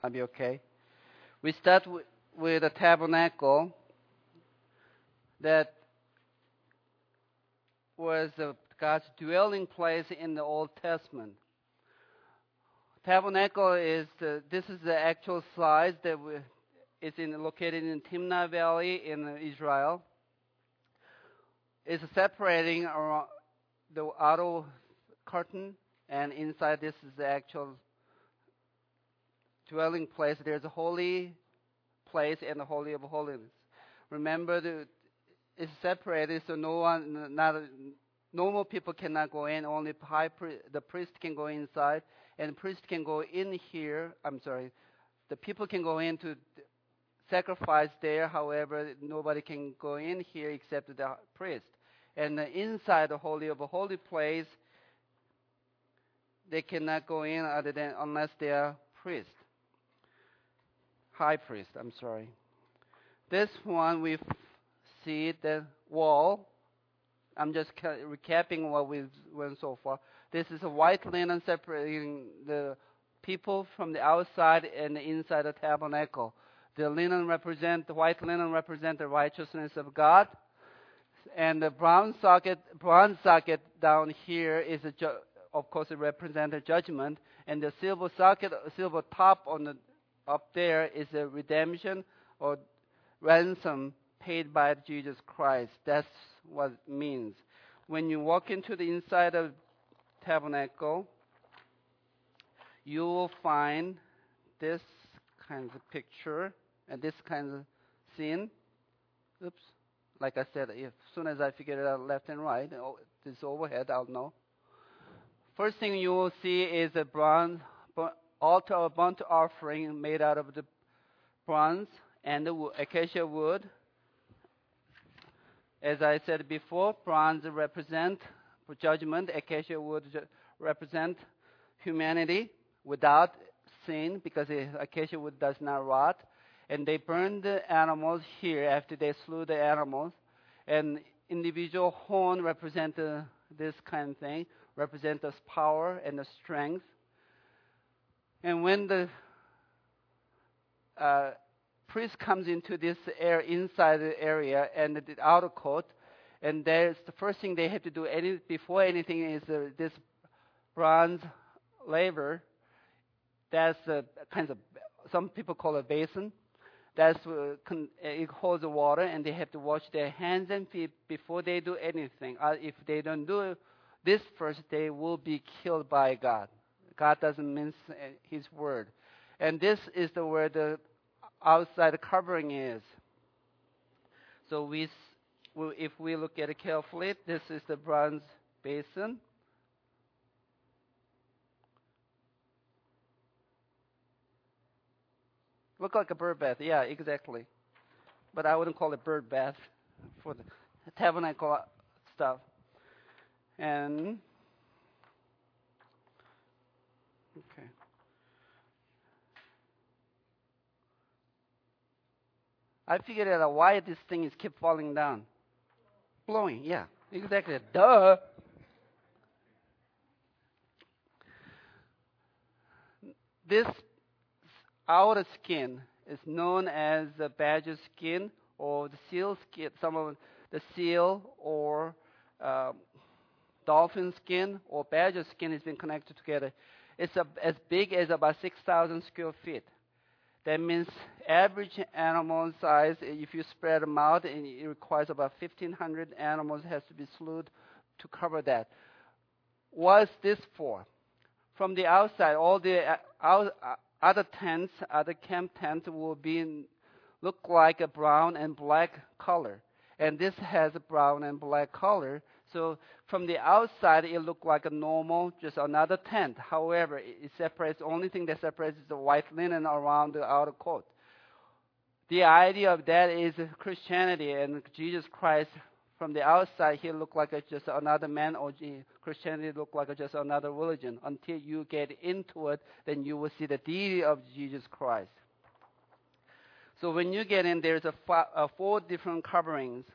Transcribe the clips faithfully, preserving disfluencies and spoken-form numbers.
I'll be okay. We start w- with a tabernacle that was uh, God's dwelling place in the Old Testament. Tabernacle is the, this is the actual size that we, it's in, located in Timnah Valley in Israel. It's separating around the outer curtain, and inside this is the actual dwelling place. There's a holy place and the holy of holies. Remember, the, it's separated, so no one, not normal people cannot go in. Only high pri- the priest can go inside, and the priest can go in here. I'm sorry, the people can go in to sacrifice there. However, nobody can go in here except the priest. And inside the holy of a holy place, they cannot go in other than unless they are priest, high priest. I'm sorry. This one we see the wall. I'm just ca- recapping what we've went so far. This is a white linen separating the people from the outside and the inside of the tabernacle. The linen represent the white linen represent the righteousness of God, and the brown socket, bronze socket down here is a ju- of course it represents the judgment, and the silver socket, silver top on the up there is a redemption or ransom paid by Jesus Christ. That's what it means. When you walk into the inside of tabernacle, you will find this kind of picture and this kind of scene. Oops. Like I said, if, as soon as I figure it out left and right, oh, this overhead, I'll know. First thing you will see is a bronze altar of burnt offering made out of the bronze and the wood, acacia wood. As I said before, bronze represent judgment, acacia wood represent humanity without sin, because the acacia wood does not rot. And they burned the animals here after they slew the animals. And individual horn represent uh, this kind of thing, represent the power and the strength. And when the uh, priest comes into this air inside the area and the outer court, and there's the first thing they have to do any, before anything is uh, this bronze laver. That's uh, kinds of, some people call it basin. That's uh, con- it holds the water, and they have to wash their hands and feet before they do anything. Uh, if they don't do this first, they will be killed by God. God doesn't mince uh, His word, and this is the where the outside covering is. So we, if we look at it carefully, this is the bronze basin. Look like a bird bath. Yeah, exactly. But I wouldn't call it bird bath for the tabernacle stuff. And, okay. I figured out why this thing is keep falling down. Blowing, yeah, exactly. Duh. This outer skin is known as the badger skin or the seal skin. Some of the seal or uh, dolphin skin or badger skin has been connected together. It's a, as big as about six thousand square feet. That means average animal size, if you spread them out, it requires about fifteen hundred animals has to be slaughtered to cover that. What's this for? From the outside, all the uh, out, uh, other tents, other camp tents will be in, look like a brown and black color. And this has a brown and black color. So from the outside, it looks like a normal, just another tent. However, it, it separates, the only thing that separates is the white linen around the outer court. The idea of that is Christianity, and Jesus Christ, from the outside, he looked like a, just another man, or Christianity looked like a, just another religion. Until you get into it, then you will see the deity of Jesus Christ. So when you get in, there's a, fi- a four different coverings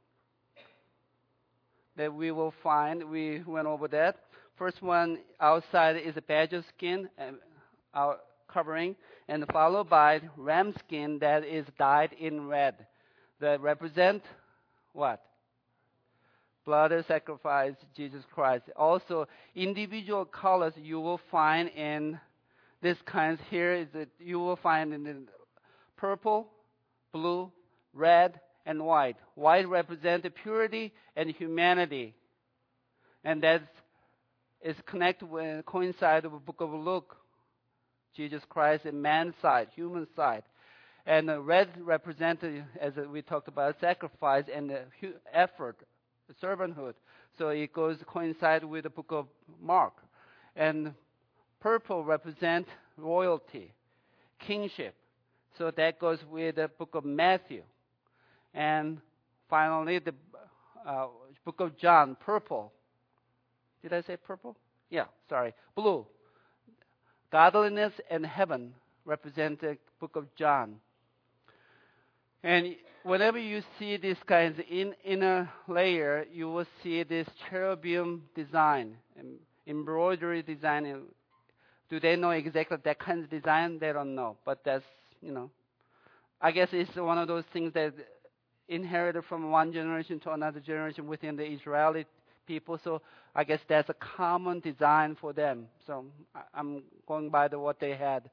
that we will find. We went over that. First one outside is a badger skin uh, our covering, and followed by ram skin that is dyed in red, that represent what? Blood sacrifice, Jesus Christ. Also, individual colors you will find in this kinds here is that you will find in the purple, blue, red, and white. White represents purity and humanity, and that is connected with coincide with the book of Luke. Jesus Christ in man's side, human side. And the red represents, as we talked about, sacrifice and the effort, servanthood. So it goes coincide with the book of Mark. And purple represents royalty, kingship. So that goes with the book of Matthew. And finally, the uh, book of John, purple. Did I say purple? Yeah, sorry. Blue. Godliness and heaven represent the book of John. And whenever you see these kinds in inner layer, you will see this cherubim design, embroidery design. Do they know exactly that kind of design? They don't know. But that's, you know, I guess it's one of those things that inherited from one generation to another generation within the Israeli people. So I guess that's a common design for them. So I'm going by the what they had.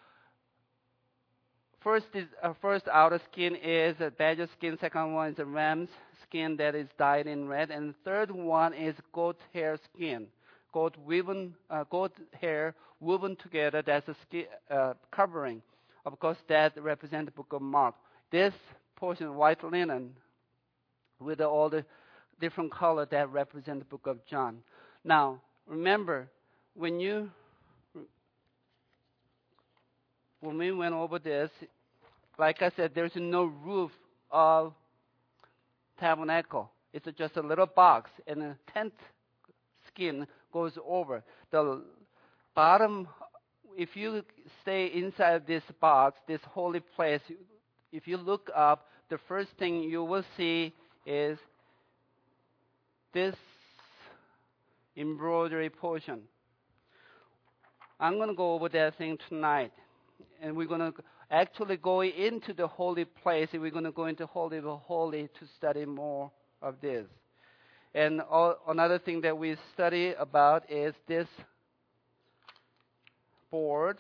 First is uh, first outer skin is a badger skin. Second one is a ram's skin that is dyed in red, and the third one is goat hair skin. Goat woven, uh, goat hair woven together. That's a skin uh, covering. Of course, that represents the book of Mark. This portion, white linen, with all the different color that represent the book of John. Now, remember when you when we went over this, like I said, there's no roof of tabernacle. It's just a little box, and a tent skin goes over. The bottom, if you stay inside this box, this holy place, if you look up, the first thing you will see is this embroidery portion. I'm going to go over that thing tonight. And we're going to actually go into the holy place. We're going to go into Holy of Holy to study more of this. And all, another thing that we study about is this board.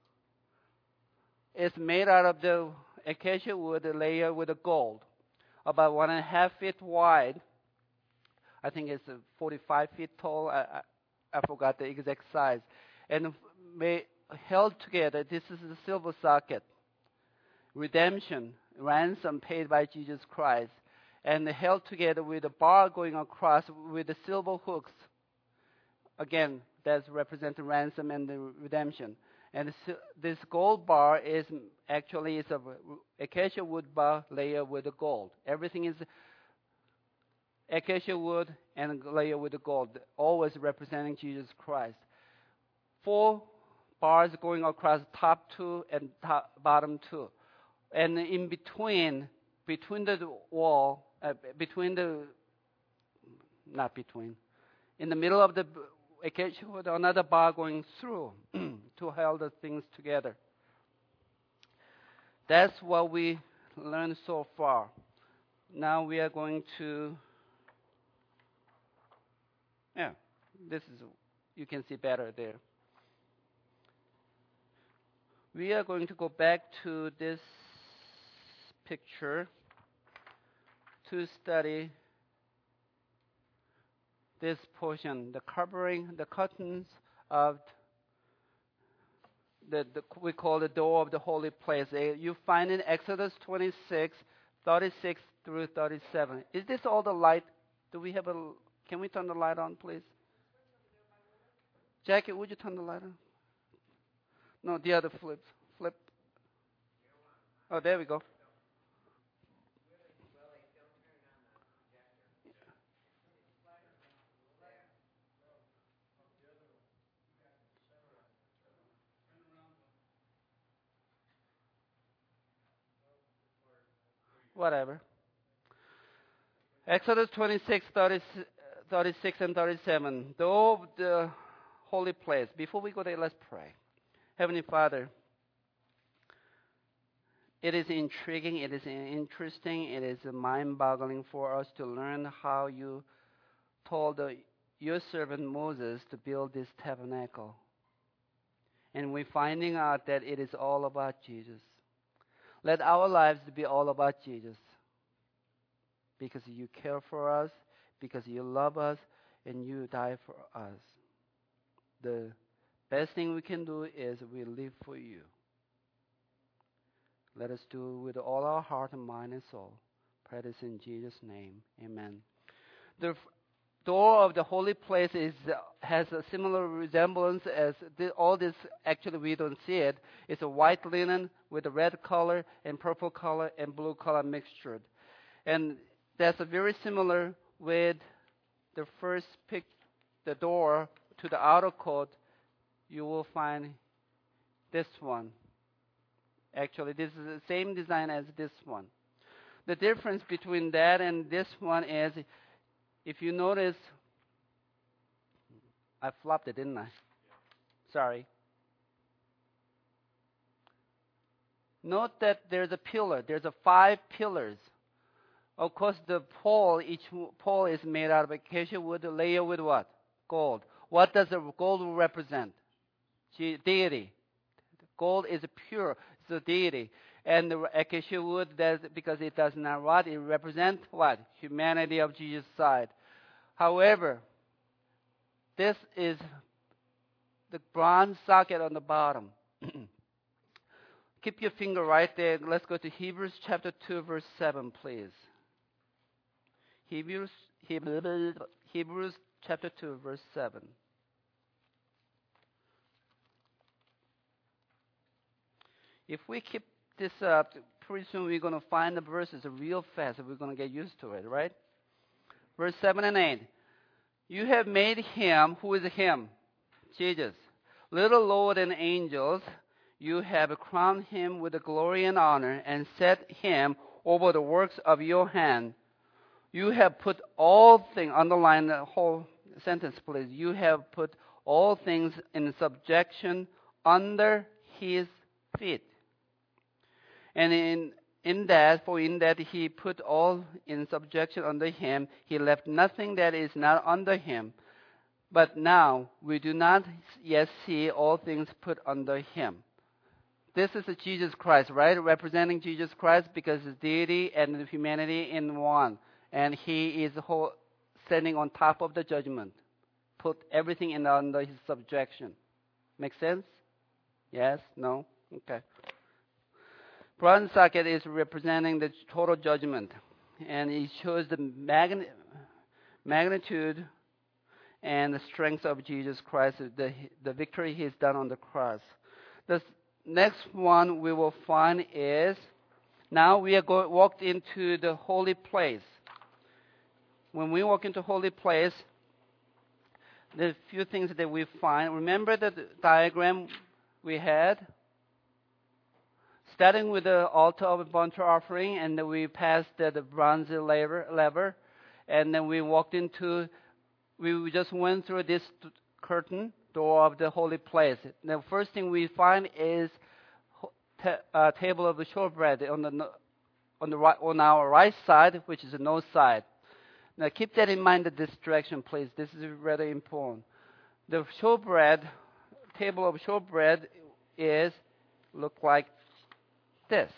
It's made out of the acacia wood layer with the gold, about one and a half feet wide. I think it's forty-five feet tall. I, I, I forgot the exact size. And made, held together, this is the silver socket. Redemption, ransom paid by Jesus Christ. And held together with a bar going across with the silver hooks. Again, that's representing ransom and the redemption. And this gold bar is actually is a acacia wood bar layer with the gold. Everything is acacia wood and layer with the gold, always representing Jesus Christ. Four bars going across top two and top, bottom two. And in between, between the wall, uh, between the, not between, in the middle of the acacia wood, another bar going through to hold the things together. That's what we learned so far. Now we are going to, yeah, this is, you can see better there. We are going to go back to this picture to study this portion, the covering, the curtains of the, the we call the door of the holy place. You find in Exodus twenty-six, thirty-six through thirty-seven. Is this all the light? Do we have a? Can we turn the light on, please? Jackie, would you turn the light on? No, the other flip. Flip. Oh, there we go. Whatever. Exodus twenty-six, thirty, thirty-six, and thirty-seven. Though the holy place. Before we go there, let's pray. Heavenly Father, it is intriguing, it is interesting, it is mind-boggling for us to learn how you told the, your servant Moses to build this tabernacle. And we're finding out that it is all about Jesus. Let our lives be all about Jesus. Because you care for us, because you love us, and you die for us. The best thing we can do is we live for you. Let us do it with all our heart and mind and soul. Pray this in Jesus' name. Amen. The f- door of the holy place is uh, has a similar resemblance as the, all this. Actually, we don't see it. It's a white linen with a red color and purple color and blue color mixtured. And that's a very similar with the first pic, the door to the outer court. You will find this one. Actually, this is the same design as this one. The difference between that and this one is, if you notice, I flopped it, didn't I? Sorry. Note that there's a pillar. There's a five pillars. Of course, the pole, each pole is made out of acacia wood, layer with what? Gold. What does the gold represent? Deity. Gold is pure, it's a deity. And the acacia wood, does, because it does not rot, it represents what? Humanity of Jesus' side. However, this is the bronze socket on the bottom. Keep your finger right there. Let's go to Hebrews chapter two, verse seven, please. Hebrews, Hebrews, Hebrews chapter two, verse seven. If we keep this up, pretty soon we're going to find the verses real fast, and we're going to get used to it, right? Verse seven and eight. You have made him, who is him? Jesus. Little lower than angels. You have crowned him with the glory and honor and set him over the works of your hand. You have put all things, underline the whole sentence, please. You have put all things in subjection under his feet. And in, in that, for in that he put all in subjection under him, he left nothing that is not under him. But now we do not yet see all things put under him. This is Jesus Christ, right? Representing Jesus Christ because it's deity and humanity in one. And he is whole, standing on top of the judgment. Put everything in under his subjection. Make sense? Yes? No? Okay. Bronze socket is representing the total judgment, and it shows the magn- magnitude and the strength of Jesus Christ, the, the victory he's done on the cross. The next one we will find is, now we are go- walked into the holy place. When we walk into holy place, there are a few things that we find. Remember the diagram we had? Starting with the altar of burnt offering, and then we passed the, the bronze lever, lever, and then we walked into, we just went through this t- curtain door of the holy place. The first thing we find is a uh, table of the showbread on the on the right, on our right side, which is the north side. Now keep that in mind. This direction, please. This is really important. The showbread table of showbread is look like this.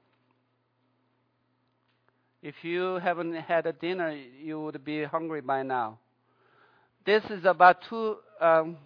If you haven't had a dinner, you would be hungry by now. This is about two, um,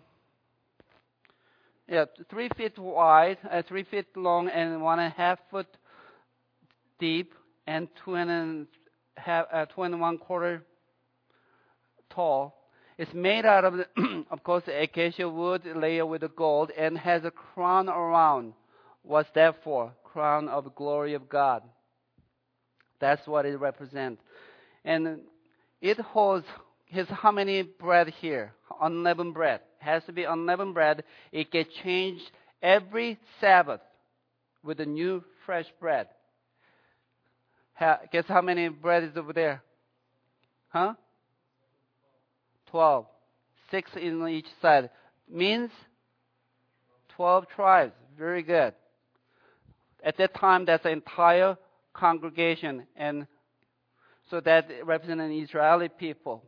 yeah, three feet wide, uh, three feet long, and one and a half foot deep, and two and a half, uh, two and one quarter tall. It's made out of, the of course, the acacia wood layered with the gold, and has a crown around. What's that for? Crown of glory of God. That's what it represents. And it holds, here's how many bread here? Unleavened bread. It has to be unleavened bread. It gets changed every Sabbath with a new fresh bread. Ha, guess how many bread is over there? Huh? Twelve. Six in each side. Means twelve tribes. Very good. At that time, that's the entire congregation, and so that represented Israeli people.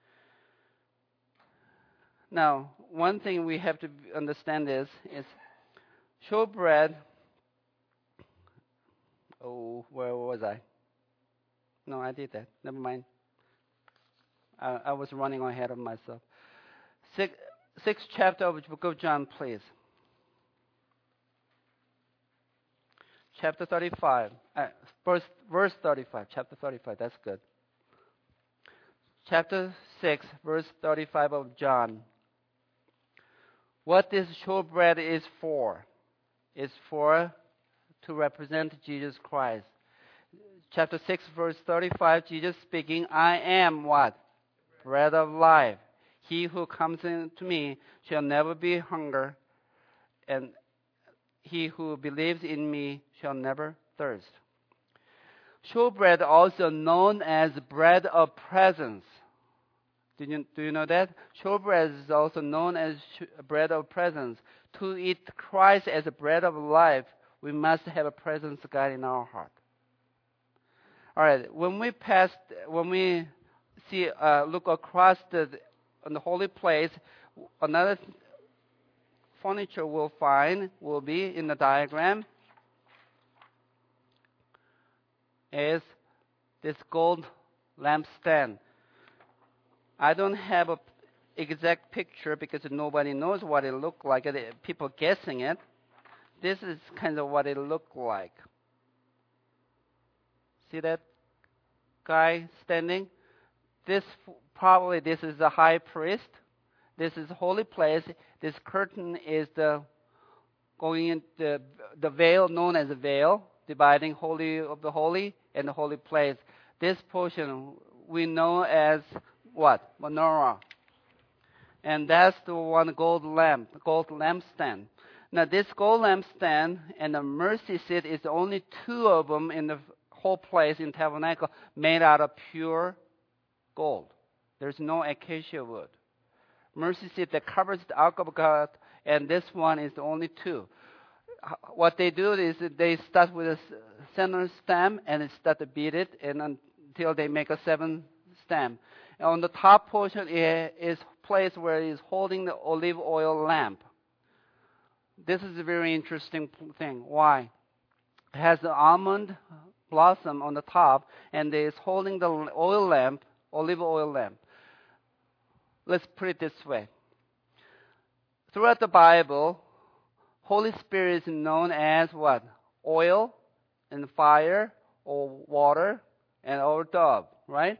Now, one thing we have to understand is, is showbread. Oh, where was I? No, I did that. Never mind. I, I was running ahead of myself. Six, sixth chapter of the book of John, please. Chapter thirty-five. Uh, verse, verse thirty-five. Chapter thirty-five. That's good. Chapter six, verse thirty-five of John. What this showbread is for? Is for to represent Jesus Christ. Chapter six, verse thirty-five, Jesus speaking, I am what? Bread of life. He who comes into me shall never be hunger, and he who believes in me shall never thirst. Showbread, also known as bread of presence. Do you, do you know that? Showbread is also known as bread of presence. To eat Christ as a bread of life, we must have a presence of God in our heart. All right. When we pass, when we see, uh, look across the on the holy place, another furniture we'll find will be in the diagram is this gold lampstand. I don't have an exact picture because nobody knows what it looked like. People guessing it. This is kind of what it looked like. See that guy standing? This probably this is the high priest. This is the holy place. This curtain is the going in the the veil known as a veil, dividing holy of the holy and the holy place. This portion we know as what? Menorah. And that's the one gold lamp, gold lampstand. Now this gold lampstand and the mercy seat is only two of them in the whole place in tabernacle made out of pure gold. There's no acacia wood. Mercy seat that covers the ark of God, and this one is the only two. What they do is they start with a center stem and they start to beat it and until they make a seven stem. And on the top portion is place where he's holding the olive oil lamp. This is a very interesting thing. Why? It has the almond blossom on the top, and is holding the oil lamp, olive oil lamp. Let's put it this way. Throughout the Bible, Holy Spirit is known as what? Oil and fire or water and or dove, right?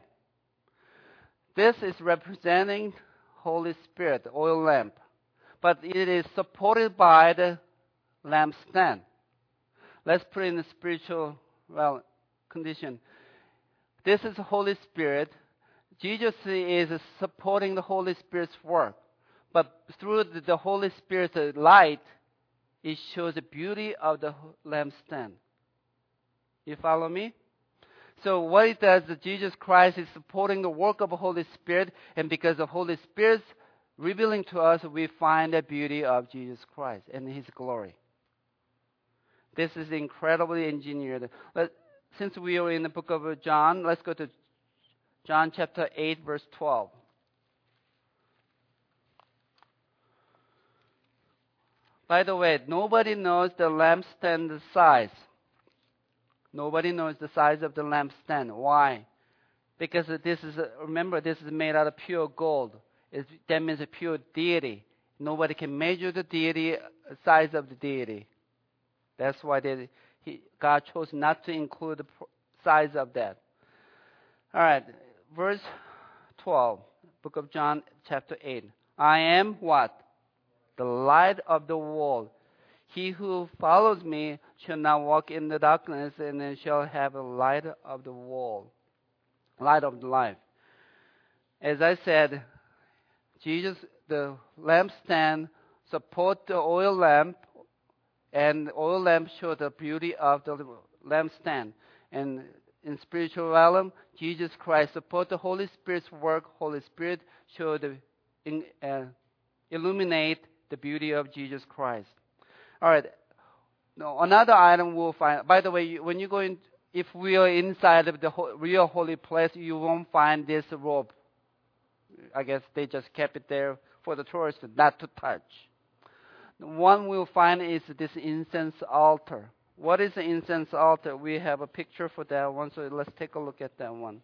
This is representing Holy Spirit, the oil lamp. But it is supported by the lampstand. Let's put it in the spiritual well condition. This is the Holy Spirit. Jesus is supporting the Holy Spirit's work. But through the Holy Spirit's light, it shows the beauty of the lampstand. You follow me? So what it does, Jesus Christ is supporting the work of the Holy Spirit, and because the Holy Spirit's revealing to us, we find the beauty of Jesus Christ and His glory. This is incredibly engineered. Let, since we are in the book of John, let's go to John chapter eight, verse twelve. By the way, nobody knows the lampstand size. Nobody knows the size of the lampstand. Why? Because this is, a, remember, this is made out of pure gold. It's, that means a pure deity. Nobody can measure the deity, size of the deity. That's why they, he, God chose not to include the size of that. All right, verse twelve, book of John, chapter eight. I am what? The light of the world. He who follows me shall not walk in the darkness, and shall have a light of the world, light of the life. As I said, Jesus, the lampstand, support the oil lamp, and the oil lamp show the beauty of the lampstand. And in spiritual realm, Jesus Christ support the Holy Spirit's work. Holy Spirit show the in, uh, illuminate the beauty of Jesus Christ. All right. No, another item we'll find. By the way, you, when you go in, if we are inside of the ho- real holy place, you won't find this robe. I guess they just kept it there for the tourists not to touch. The one we'll find is this incense altar. What is the incense altar? We have a picture for that one, so let's take a look at that one.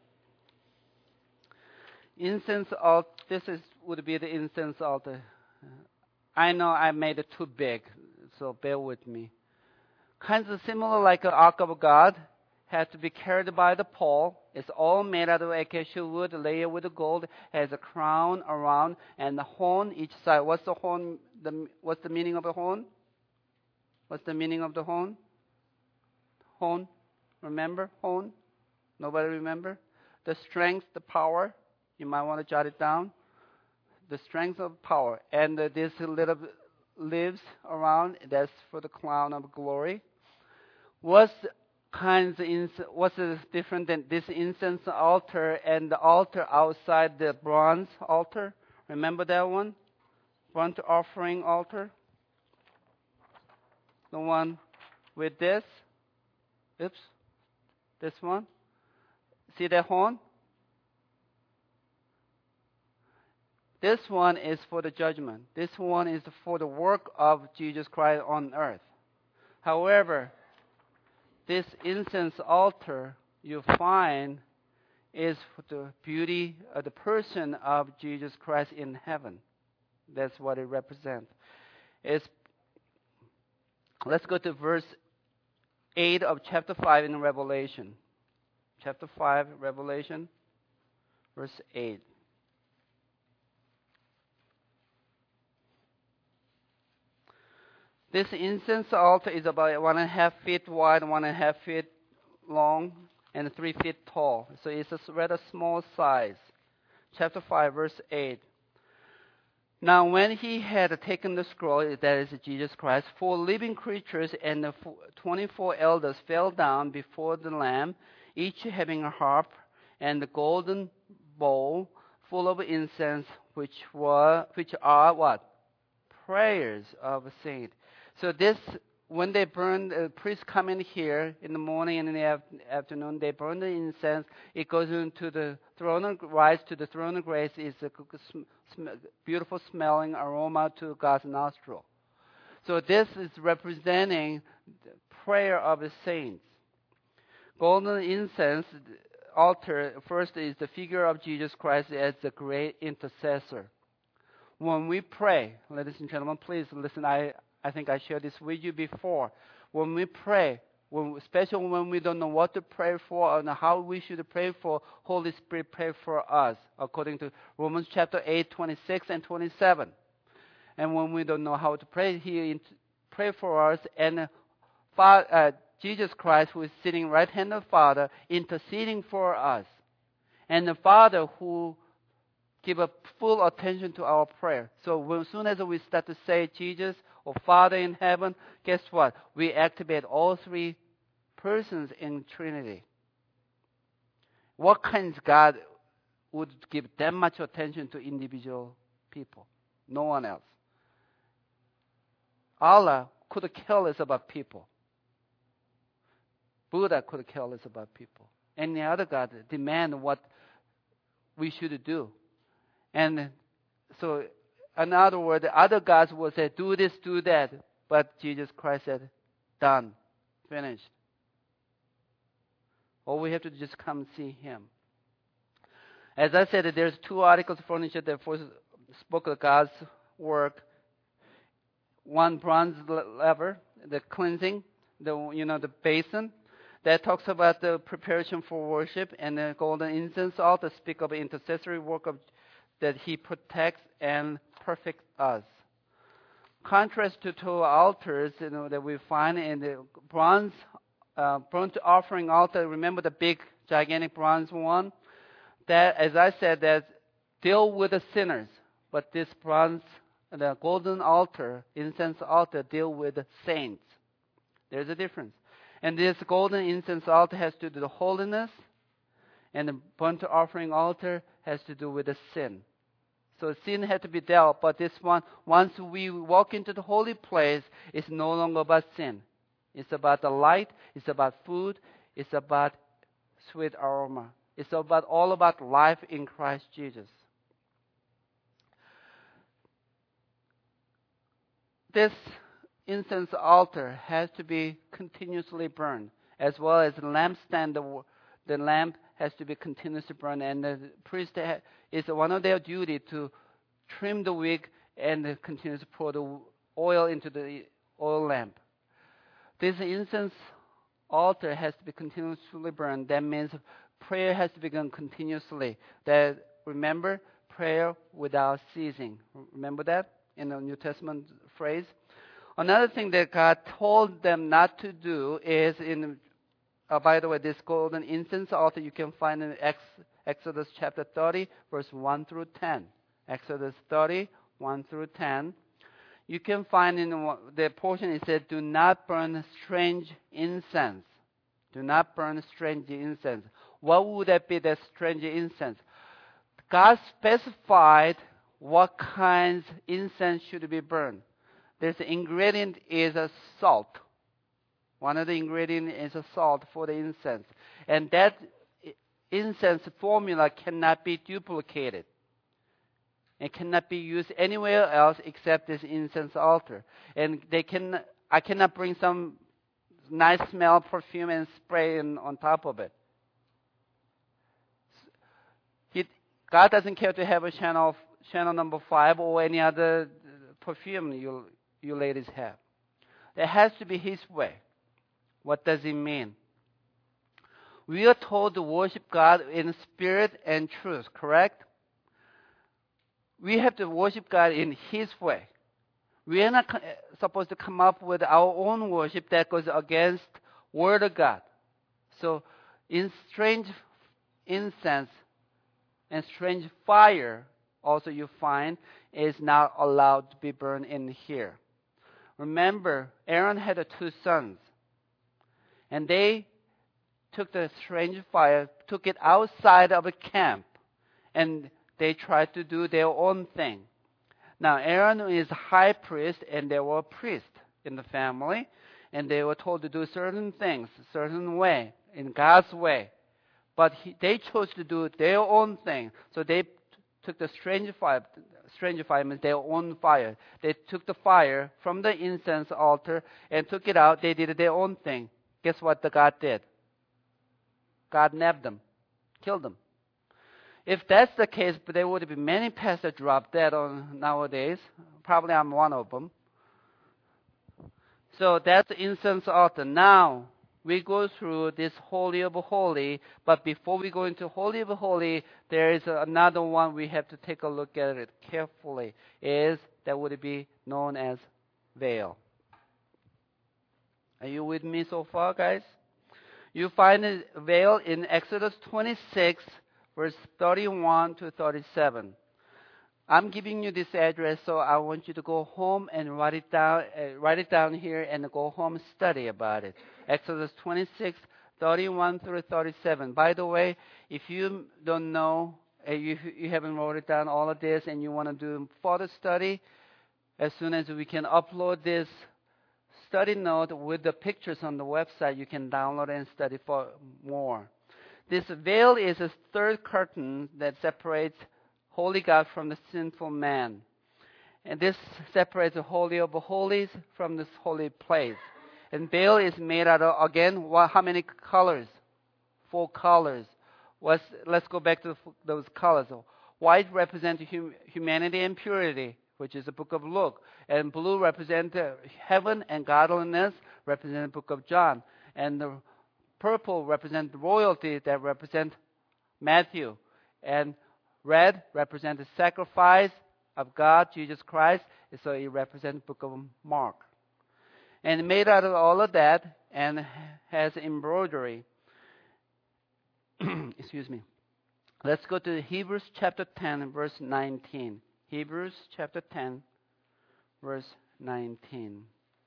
Incense altar. This is would be the incense altar. I know I made it too big, so bear with me. Kind of similar like an ark of God, had to be carried by the pole. It's all made out of acacia wood, layered with gold. Has a crown around and the horn each side. What's the horn? The, what's the meaning of the horn? What's the meaning of the horn? Horn. Remember horn? Nobody remember? The strength, the power. You might want to jot it down. The strength of power. And uh, this little leaves around. That's for the crown of glory. What's kinds of ins- what's the different than this incense altar and the altar outside the bronze altar? Remember that one? Burnt offering altar? The one with this? Oops. This one? See that horn? This one is for the judgment. This one is for the work of Jesus Christ on earth. However, this incense altar you find is for the beauty of the person of Jesus Christ in heaven. That's what it represents. It's, let's go to verse eight of chapter five in Revelation. Chapter five, Revelation, verse eight. This incense altar is about one and a half feet wide, one and a half feet long, and three feet tall. So it's a rather small size. Chapter five, verse eight. Now when he had taken the scroll, that is Jesus Christ, four living creatures and the twenty-four elders fell down before the Lamb, each having a harp and a golden bowl full of incense, which were which are what? Prayers of a saint. So this, when they burn, the priests come in here in the morning and in the af- afternoon, they burn the incense. It goes into the throne of, rise to the throne of grace. It's a sm- sm- beautiful smelling aroma to God's nostril. So this is representing the prayer of the saints. Golden incense altar, first is the figure of Jesus Christ as the great intercessor. When we pray, ladies and gentlemen, please listen. I I think I shared this with you before. When we pray, when, especially when we don't know what to pray for and how we should pray for, Holy Spirit pray for us, according to Romans chapter eight, twenty-six and twenty-seven. And when we don't know how to pray, He pray for us, and uh, Jesus Christ, who is sitting right hand of the Father, interceding for us, and the Father who give a full attention to our prayer. So as soon as we start to say Jesus or Father in heaven, guess what? We activate all three persons in Trinity. What kind of God would give that much attention to individual people? No one else. Allah could care less about people. Buddha could care less about people. Any other God demand what we should do. And so, in other words, the other gods will say, do this, do that. But Jesus Christ said, done, finished. All we have to do is just come and see Him. As I said, there's two articles of furniture that first spoke of God's work. One bronze lever, the cleansing, the you know the basin, that talks about the preparation for worship, and the golden incense altar speak of intercessory work of that He protects and perfects us. Contrast to two altars, you know, that we find in the bronze uh, burnt offering altar. Remember the big, gigantic bronze one? That, as I said, that deal with the sinners. But this bronze, the golden altar, incense altar, deal with the saints. There's a difference. And this golden incense altar has to do with the holiness, and the burnt offering altar has to do with the sin. So sin had to be dealt, but this one, once we walk into the holy place, it's no longer about sin. It's about the light. It's about food. It's about sweet aroma. It's about all about life in Christ Jesus. This incense altar has to be continuously burned, as well as the lampstand. The, the lamp has to be continuously burned, and the priest ha- is one of their duty to trim the wick and continue to pour the oil into the oil lamp. This incense altar has to be continuously burned. That means prayer has to be done continuously. That remember, prayer without ceasing. Remember that in the New Testament phrase. Another thing that God told them not to do is in. Uh, by the way, this golden incense altar you can find in Ex- Exodus chapter thirty, verse one through ten. Exodus thirty, one through ten. You can find in the portion it said, "Do not burn strange incense." Do not burn strange incense. What would that be, that strange incense? God specified what kinds of incense should be burned. This ingredient is a salt. One of the ingredients is a salt for the incense. And that incense formula cannot be duplicated. It cannot be used anywhere else except this incense altar. And they can, I cannot bring some nice smell perfume and spray in, on top of it. He, God doesn't care to have a channel, channel number five or any other perfume you, you ladies have. It has to be His way. What does it mean? We are told to worship God in spirit and truth, correct? We have to worship God in His way. We are not supposed to come up with our own worship that goes against Word of God. So, in strange incense and strange fire, also you find, is not allowed to be burned in here. Remember, Aaron had two sons, and they took the strange fire, took it outside of a camp, and they tried to do their own thing. Now, Aaron is high priest, and they were priests in the family, and they were told to do certain things, certain way, in God's way. But he, they chose to do their own thing, so they t- took the strange fire. Strange fire means their own fire. They took the fire from the incense altar and took it out. They did their own thing. Guess what the God did? God nabbed them, killed them. If that's the case, but there would be many pastors drop dead on nowadays. Probably I'm one of them. So that's the incense altar. Now we go through this Holy of Holy, but before we go into Holy of Holy, there is another one we have to take a look at it carefully. Is that would be known as veil. Are you with me so far, guys? You find a veil in Exodus twenty-six, verse thirty-one to thirty-seven. I'm giving you this address, so I want you to go home and write it down. Uh, write it down here, and go home and study about it. Exodus twenty-six, thirty-one through thirty-seven. By the way, if you don't know, uh, you you haven't wrote it down all of this, and you want to do further study, as soon as we can upload this study note with the pictures on the website, you can download and study for more. This veil is a third curtain that separates holy God from the sinful man. And this separates the Holy of Holies from this holy place. And veil is made out of, again, what, how many colors? Four colors. What's, let's go back to the, those colors. White represents hum, humanity and purity, which is the book of Luke. And blue represents uh, heaven and godliness, represents the book of John. And the purple represents royalty, that represents Matthew. And red represents the sacrifice of God, Jesus Christ, so it represents the book of Mark. And made out of all of that, and has embroidery. Excuse me. Let's go to Hebrews chapter ten, verse nineteen. Hebrews chapter ten, verse nineteen.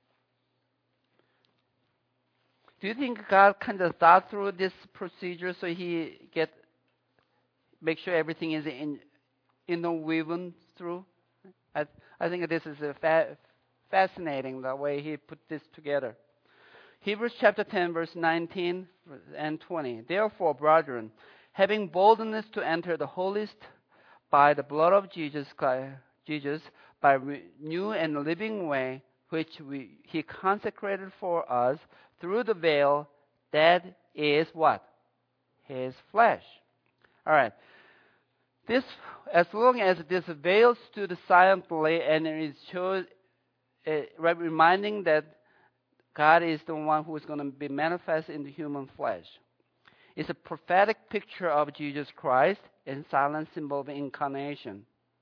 Do you think God kind of thought through this procedure so He get make sure everything is in interwoven through? I I think this is a fa- fascinating the way He put this together. Hebrews chapter ten, verse nineteen and twenty. Therefore, brethren, having boldness to enter the holiest by the blood of Jesus, Jesus by re- new and living way, which we, he consecrated for us through the veil, that is what? His flesh. All right. This, as long as this veil stood silently and it shows, uh, reminding that God is the one who is going to be manifest in the human flesh. It's a prophetic picture of Jesus Christ and silent symbol of incarnation.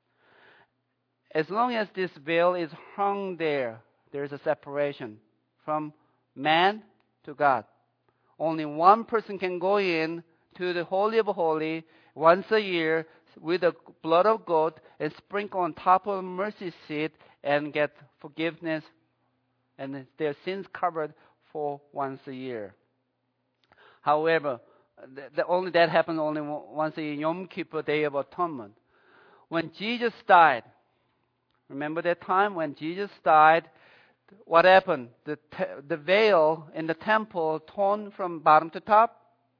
As long as this veil is hung there, there is a separation from man to God. Only one person can go in to the Holy of Holies once a year with the blood of goat and sprinkle on top of the mercy seat and get forgiveness and their sins covered for once a year. However, the, the only that happens only once a year, Yom Kippur, Day of Atonement. When Jesus died, remember that time when Jesus died? What happened? The te- the veil in the temple torn from bottom to top.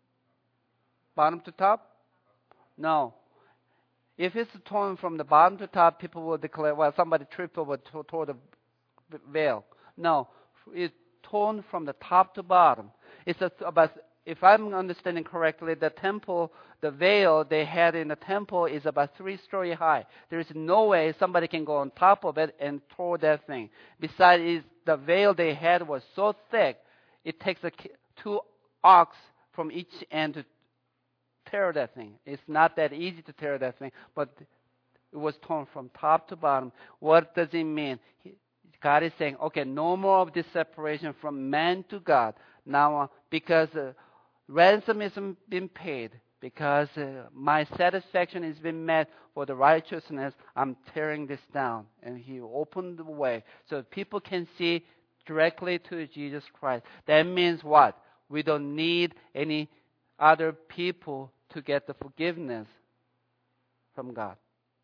Bottom to top? No. If it's torn from the bottom to top, people will declare, well, somebody tripped over to, toward the veil. No, it's torn from the top to bottom. It's about, if I'm understanding correctly, the temple, the veil they had in the temple is about three story high. There is no way somebody can go on top of it and throw that thing. Besides, it's, the veil they had was so thick, it takes a, two ox from each end to tear that thing. It's not that easy to tear that thing, but it was torn from top to bottom. What does it mean? God is saying, okay, no more of this separation from man to God. Now, uh, because uh, ransom has been paid, because uh, my satisfaction has been met for the righteousness, I'm tearing this down. And he opened the way so people can see directly to Jesus Christ. That means what? We don't need any other people to get the forgiveness from God.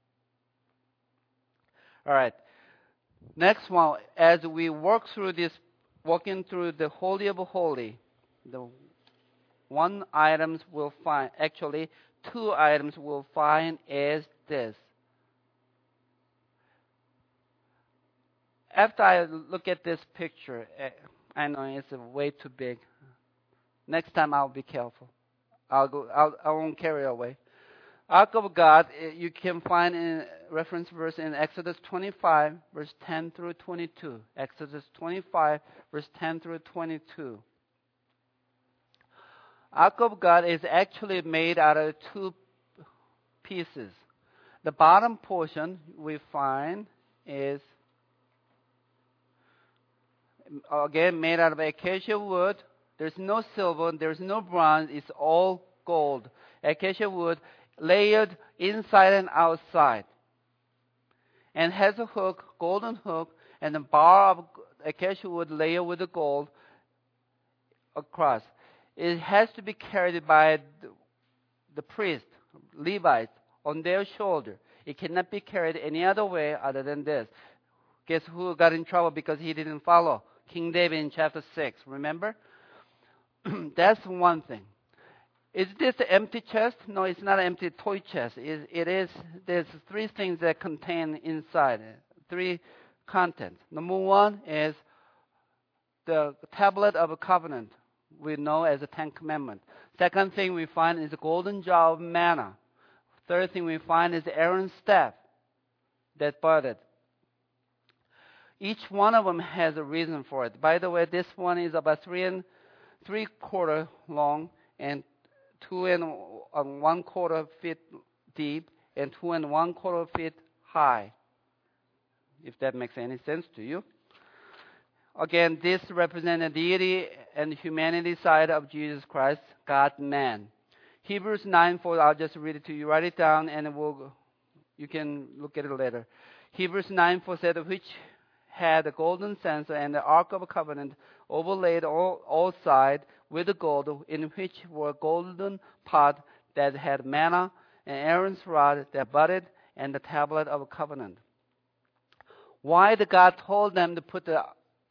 All right. Next one, as we work through this, walking through the Holy of Holies, the one items we'll find, actually two items we'll find is this. After I look at this picture, I know it's way too big. Next time I'll be careful. I'll go. I'll, I won't carry it away. Ark of God, you can find in reference verse in Exodus twenty-five, verse ten through twenty-two. Exodus twenty-five, verse ten through twenty-two. Ark of God is actually made out of two pieces. The bottom portion we find is, again, made out of acacia wood. There's no silver, there's no bronze, it's all gold. Acacia wood layered inside and outside. And has a hook, golden hook, and a bar of acacia wood layered with the gold across. It has to be carried by the, the priest, Levites, on their shoulder. It cannot be carried any other way other than this. Guess who got in trouble because he didn't follow? King David in chapter six, remember? That's one thing. Is this an empty chest? No, it's not an empty toy chest. It, it is, there's three things that contain inside it. Three contents. Number one is the tablet of a covenant, we know as the Ten Commandments. Second thing we find is a golden jar of manna. Third thing we find is Aaron's staff that budded. Each one of them has a reason for it. By the way, this one is about three and three quarter long and two and one quarter feet deep and two and one quarter feet high. If that makes any sense to you. Again, this represents the deity and humanity side of Jesus Christ, God man. Hebrews nine four, I'll just read it to you. Write it down and we'll, you can look at it later. Hebrews nine four said, which had a golden censer and the Ark of a Covenant overlaid all, all sides with the gold, in which were golden pot that had manna, and Aaron's rod that budded, and the tablet of a covenant. Why the God told them to put the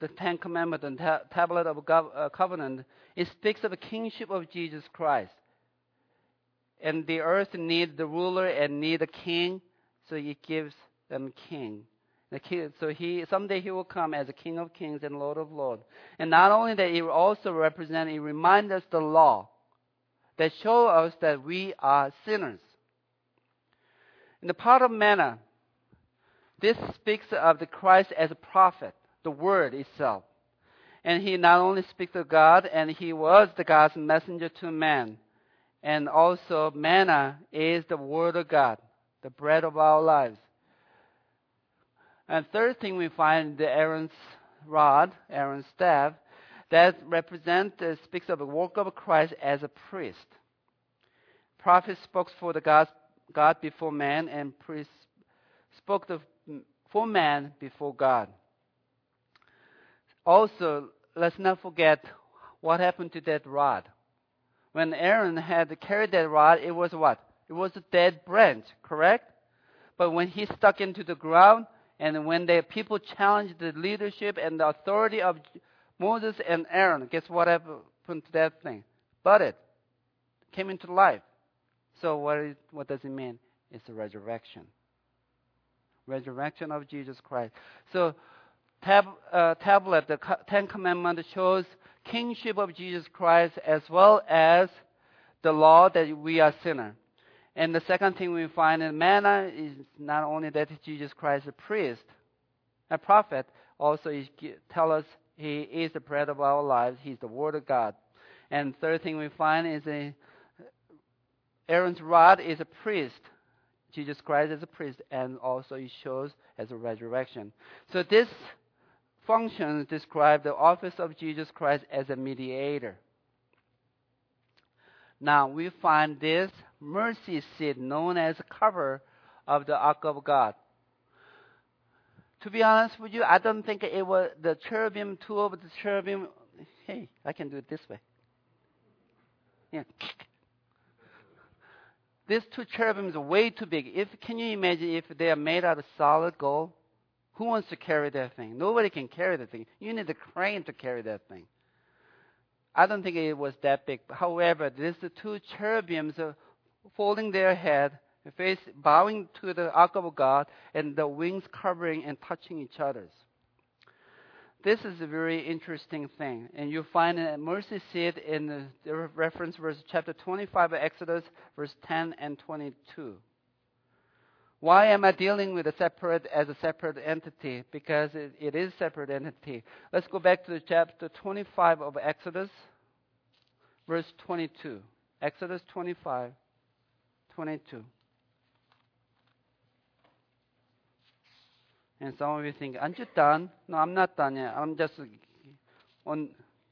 the Ten Commandments and ta- tablet of gov- uh, covenant, it speaks of the kingship of Jesus Christ. And the earth needs the ruler and need a king, so it gives them king. The king. So he someday he will come as a King of Kings and Lord of Lords. And not only that, it will also represent, it reminds us the law that show us that we are sinners. In the part of manna, this speaks of the Christ as a prophet, the Word itself. And he not only speaks of God, and he was the God's messenger to man. And also, manna is the Word of God, the bread of our lives. And third thing we find, the Aaron's rod, Aaron's staff, that represents, uh, speaks of the work of Christ as a priest. Prophet spoke for the God, God before man, and priest spoke the, for man before God. Also, let's not forget what happened to that rod. When Aaron had carried that rod, it was what? It was a dead branch, correct? But when he stuck into the ground, and when the people challenged the leadership and the authority of Moses and Aaron, guess what happened to that thing? Budded, came into life. So what, is, what does it mean? It's a resurrection. Resurrection of Jesus Christ. So tab, uh, tablet, the Ten Commandments shows kingship of Jesus Christ as well as the law that we are sinners. And the second thing we find in manna is not only that Jesus Christ is a priest, a prophet, also he tells us he is the bread of our lives. He's the Word of God. And third thing we find is a, Aaron's rod is a priest. Jesus Christ is a priest, and also it shows as a resurrection. So this function describes the office of Jesus Christ as a mediator. Now we find this mercy seat known as a cover of the Ark of God. To be honest with you, I don't think it was the cherubim, two of the cherubim. Hey, I can do it this way. Yeah. These two cherubims are way too big. If can you imagine if they are made out of solid gold? Who wants to carry that thing? Nobody can carry that thing. You need a crane to carry that thing. I don't think it was that big. However, these two cherubims are folding their head, face bowing to the ark of God, and the wings covering and touching each other's. This is a very interesting thing, and you find a mercy seat in the, the reference verse chapter twenty-five of Exodus, verse ten and twenty-two. Why am I dealing with a separate as a separate entity? Because it, it is a separate entity. Let's go back to the chapter twenty-five of Exodus, verse twenty-two. Exodus twenty-five, twenty-two. And some of you think, aren't you done? No, I'm not done yet. I'm just on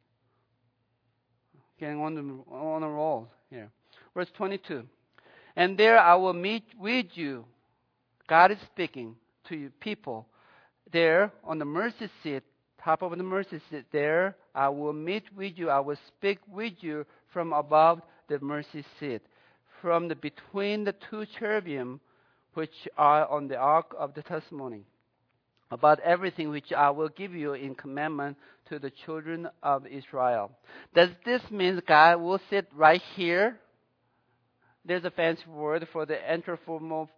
getting on the, on a roll here. Verse twenty-two. And there I will meet with you. God is speaking to you people. There on the mercy seat, top of the mercy seat, there I will meet with you. I will speak with you from above the mercy seat, from the between the two cherubim which are on the ark of the testimony, about everything which I will give you in commandment to the children of Israel. Does this mean God will sit right here? There's a fancy word for the anthropomorphic.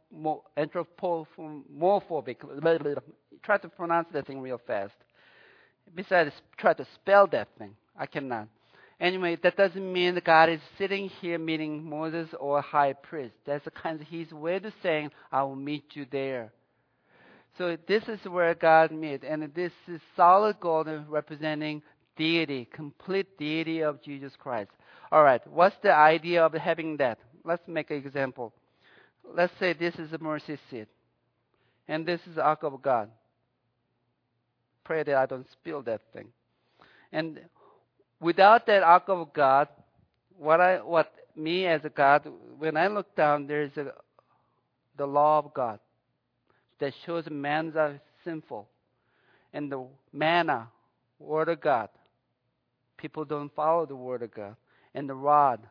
Try to pronounce that thing real fast. Besides, try to spell that thing. I cannot. Anyway, that doesn't mean that God is sitting here meeting Moses or high priest. That's the kind of his way of saying, I will meet you there. So this is where God meets, and this is solid gold representing deity, complete deity of Jesus Christ. All right, what's the idea of having that? Let's make an example. Let's say this is a mercy seat, and this is the ark of God. Pray that I don't spill that thing. And without that ark of God, what I, what me as a God, when I look down, there's a, the law of God that shows men are sinful, and the manna, word of God. People don't follow the word of God, and the rod.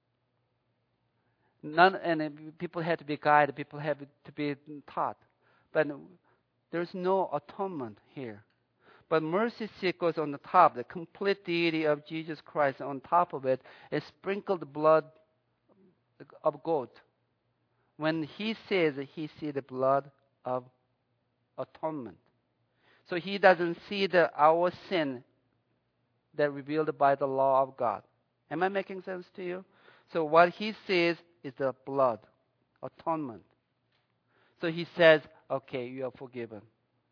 None, and people have to be guided. People have to be taught, but there's no atonement here. But mercy seat goes on the top. The complete deity of Jesus Christ on top of it is sprinkled blood of goat. When he says he sees the blood of atonement. So he doesn't see the our sin that revealed by the law of God. Am I making sense to you? So what he sees is the blood, atonement. So he says, okay, you are forgiven.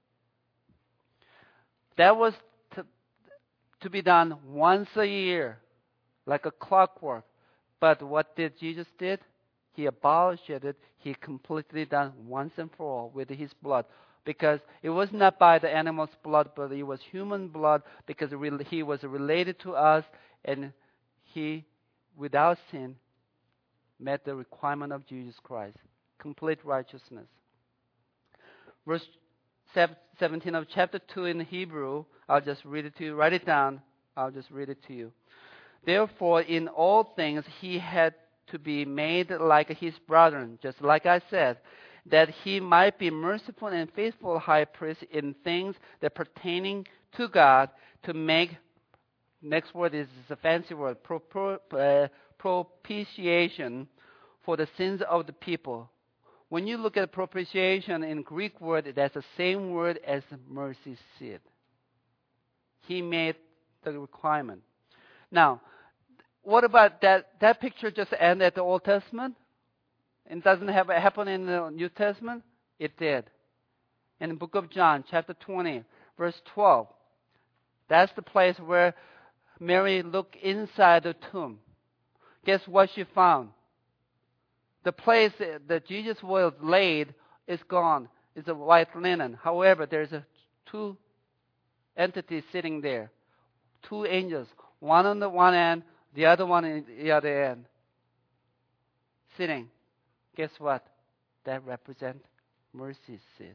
That was to, to be done once a year, like a clockwork. But what did Jesus did? He abolished it. He completely done once and for all with his blood. Because it was not by the animal's blood, but it was human blood, because he was related to us, and he, without sin, met the requirement of Jesus Christ. Complete righteousness. Verse seventeen of chapter two in Hebrew, I'll just read it to you. Write it down. I'll just read it to you. Therefore, in all things, he had to be made like his brethren, just like I said, that he might be merciful and faithful high priest in things that pertaining to God, to make, next word is a fancy word, pro, pro, uh, propitiation for the sins of the people. When you look at propitiation in Greek word, that's the same word as mercy seat. He made the requirement. Now, what about that? That picture just ended at the Old Testament? It doesn't have happen in the New Testament? It did. In the book of John, chapter twenty, verse twelve. That's the place where Mary looked inside the tomb. Guess what she found? The place that Jesus was laid is gone. It's a white linen. However, there's a two entities sitting there. Two angels. One on the one end, the other one on the other end. Sitting. Guess what? That represents mercy seat.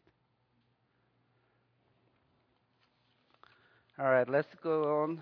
All right, let's go on.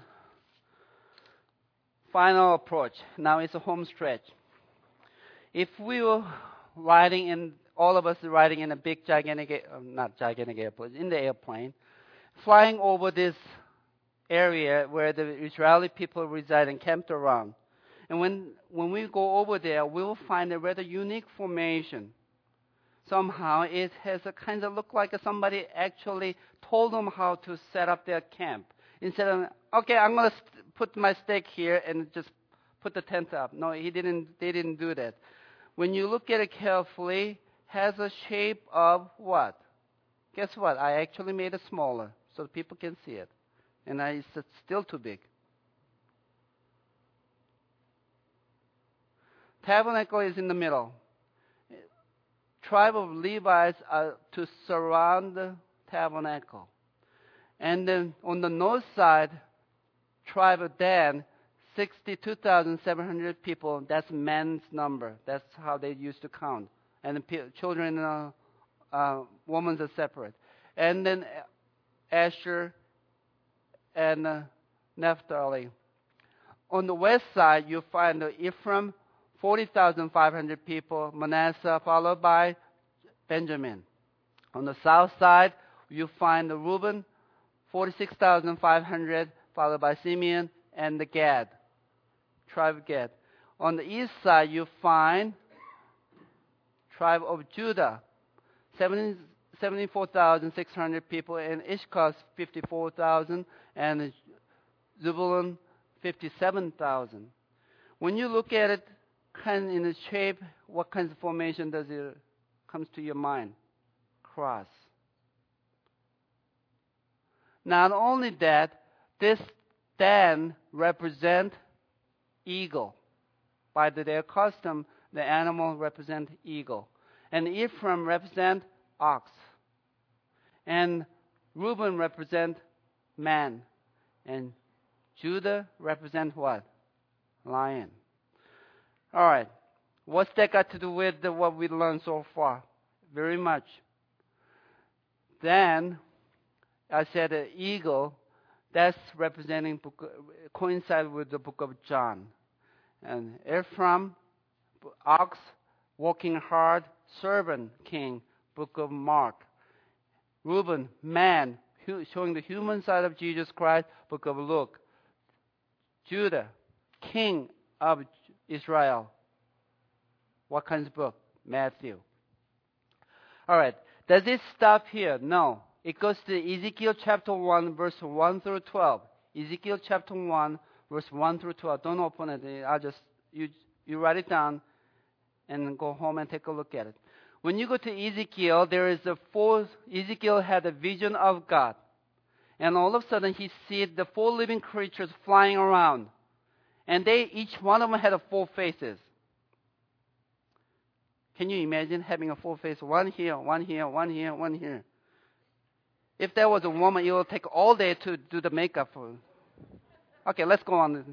Final approach. Now it's a home stretch. If we were riding in, all of us are riding in a big gigantic, uh, not gigantic airplane, in the airplane, flying over this area where the Israeli people reside and camped around. And when, when we go over there, we will find a rather unique formation. Somehow it has a kind of look like somebody actually told them how to set up their camp. Instead of, okay, I'm going to st- put my stake here and just put the tent up. No, he didn't. They didn't do that. When you look at it carefully, has a shape of what? Guess what? I actually made it smaller so people can see it. And I, it's still too big. Tabernacle is in the middle. Tribe of Levites are to surround the tabernacle. And then on the north side, tribe of Dan, sixty-two thousand seven hundred people. That's men's number. That's how they used to count. And the p- children, uh, uh, women are separate. And then Asher and uh, Naphtali. On the west side, you find Ephraim, forty thousand five hundred people. Manasseh, followed by Benjamin. On the south side, you find the Reuben, forty-six thousand five hundred, followed by Simeon and the Gad, tribe of Gad. On the east side, you find tribe of Judah, seventy-four thousand six hundred people, and Issachar, fifty-four thousand, and Zebulun, fifty-seven thousand. When you look at it kind of in the shape, what kind of formation does it comes to your mind? Cross. Not only that, this Dan represent eagle. By the, their custom, the animal represent eagle. And Ephraim represent ox. And Reuben represent man. And Judah represent what? Lion. All right. What's that got to do with the, what we learned so far? Very much. Then, I said the eagle, that's representing, book, coincide with the book of John. And Ephraim, ox, working hard, servant, king, book of Mark. Reuben, man, hu- showing the human side of Jesus Christ, book of Luke. Judah, king of Israel. What kind of book? Matthew. All right. Does it stop here? No. It goes to Ezekiel chapter one, verse one through twelve. Ezekiel chapter one, verse one through twelve. Don't open it. I'll just, you, you write it down and go home and take a look at it. When you go to Ezekiel, there is a four, Ezekiel had a vision of God. And all of a sudden, he sees the four living creatures flying around. And they, each one of them had a four faces. Can you imagine having a four face? One here, one here, one here, one here. If there was a woman, it would take all day to do the makeup for. Okay, let's go on.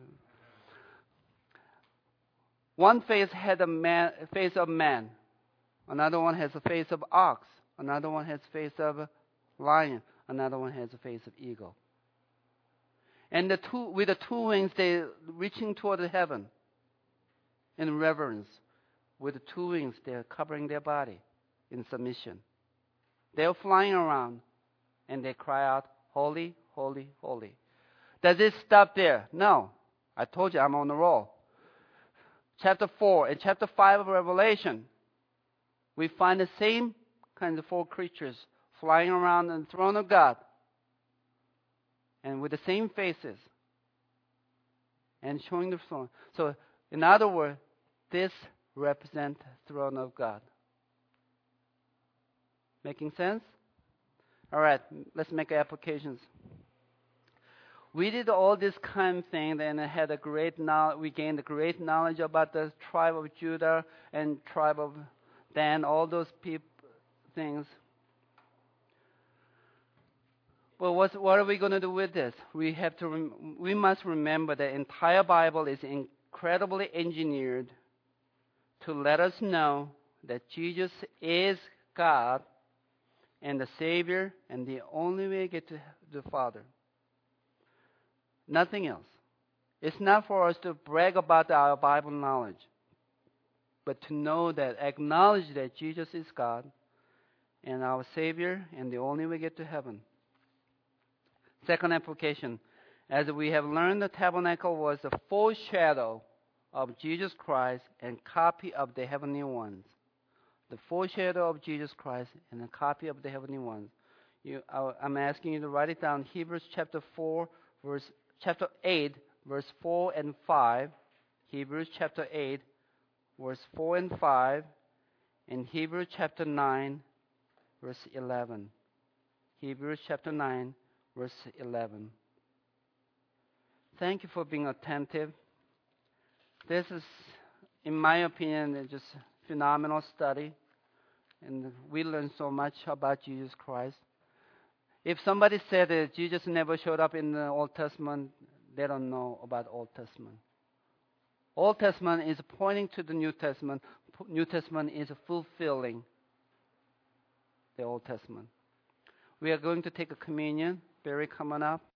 One face had a man, face of man. Another one has a face of ox. Another one has a face of lion. Another one has a face of eagle. And the two, with the two wings, they're reaching toward the heaven in reverence. With the two wings, they're covering their body in submission. They're flying around, and they cry out, "Holy, holy, holy." Does it stop there? No. I told you I'm on the roll. Chapter four and chapter five of Revelation, we find the same kinds of four creatures flying around the throne of God and with the same faces and showing the throne. So, in other words, this represents the throne of God. Making sense? All right, let's make applications. We did all this kind of thing, and had a great knowledge. We gained a great knowledge about the tribe of Judah and tribe of Dan, all those peop- things. But what's, what are we going to do with this? We have to. Rem- we must remember the entire Bible is incredibly engineered to let us know that Jesus is God and the Savior, and the only way to get to the Father. Nothing else. It's not for us to brag about our Bible knowledge, but to know that, acknowledge that Jesus is God and our Savior, and the only way to get to heaven. Second application. As we have learned, the tabernacle was a foreshadow of Jesus Christ and copy of the heavenly ones. The foreshadow of Jesus Christ and a copy of the heavenly ones. You, I'm asking you to write it down. Hebrews chapter four, verse chapter eight, verse four and five. Hebrews chapter eight, verse four and five. And Hebrews chapter nine, verse eleven. Hebrews chapter nine, verse eleven. Thank you for being attentive. This is, in my opinion, just a phenomenal study. And we learned so much about Jesus Christ. If somebody said that Jesus never showed up in the Old Testament, they don't know about Old Testament. Old Testament is pointing to the New Testament. New Testament is fulfilling the Old Testament. We are going to take a communion. Barry, coming up.